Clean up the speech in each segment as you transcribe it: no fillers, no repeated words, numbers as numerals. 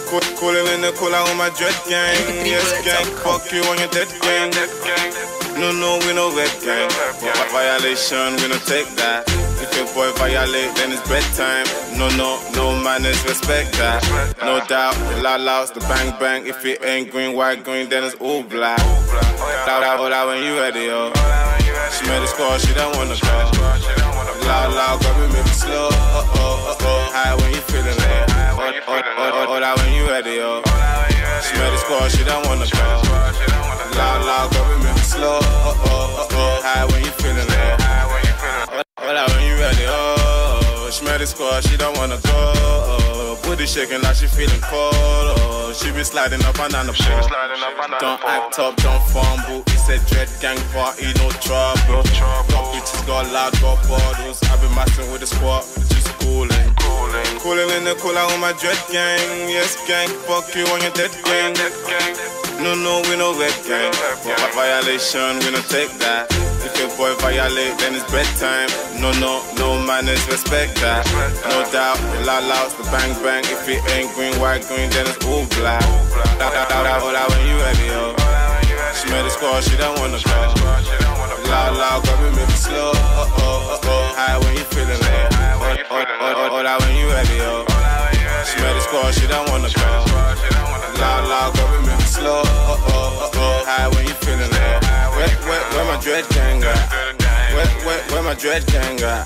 Cooling in the cooler with my dread gang. Yes, gang, fuck you on your dead gang. No, we no red gang. Violation, we no take that. If your boy violate, then it's bedtime. No manners, respect that. No doubt, the loud, the bang bang. If it ain't green, white, green, then it's all black. Loud when you ready, yo. She made a score, she don't wanna go. Loud, grab it, make it slow. High when you feeling it. Loud when you ready, yo. She made a score, she don't wanna go. Loud, grab it, make it slow. High when you feeling it. Loud when you ready, oh. She made a score, she don't wanna go. Booty shaking like she feeling cold. She be sliding up and down the pole. Don't act up, don't fumble. It's a dread gang party, no trouble. Got bitches, got loud, got bottles. I been messing with the squad, just cooling. Cooling in the cooler with my dread gang. Yes, gang, fuck you on your dead gang. No, we no red gang. Violation, we no take that. If your boy violate, then it's bedtime. No manners, respect that. No doubt, the loud, the bang bang. If it ain't green, white, green, then it's all black. Loud when you ready, yo. She made a score, she don't wanna go. Loud, grab it, make it slow. High when you feeling it. Loud when you ready, yo. She made a score, she don't wanna go. Loud, grab it, make it slow. High when you feeling it. Where my dread gang at? Where my dread gang at?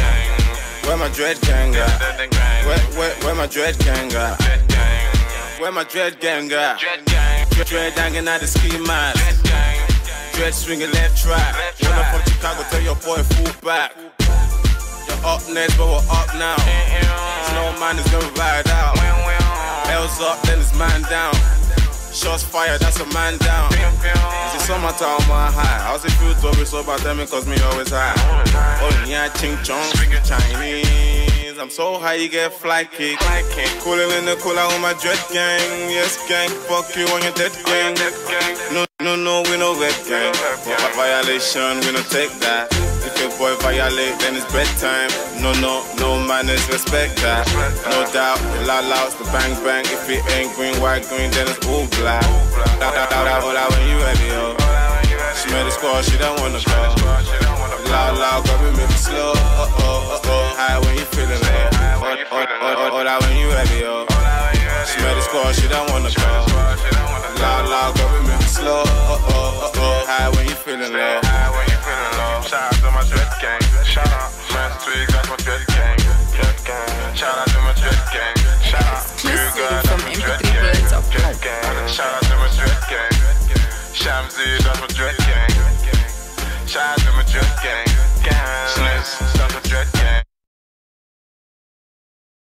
Where my dread gang at? Where my dread gang at? Where my dread gang at? Dread hanging at the ski mask. Dread swinging left track. When I'm from Chicago, tell your boy full back. You're up next, but we're up now. There's no man is gonna ride out. L's up, then it's man down. Shots fired, that's a man down. It's the summertime, my high. How's it feel to be so bad? Tell me, cause me always high. Oh, yeah, ching chong, speaking Chinese. I'm so high, you get fly kick. Cooling in the cooler with my dread gang. Yes, gang, fuck you on your dead gang. No, we no red gang. Violation, we no take that. If your boy violate, then it's bedtime. No manners, respect that. No doubt, the loud, the bang bang. If it ain't green, white, green, then it's all black. Loud when you ready, yo. She made a score, she don't wanna go. Loud, grab it, make it slow. High when you feeling it. Loud when you ready, yo. She made a score, she don't wanna go. Loud, grab it, make it slow. High when you feeling it. Shout out to my dread gang. Shout out, man, Twigs, that's my dread gang. Shout out to my dread gang. Shout out, Exclusive from MP3Birds.com. Shout out to my dread gang. Shamzy, that's my dread gang. Shout out to my dread gang.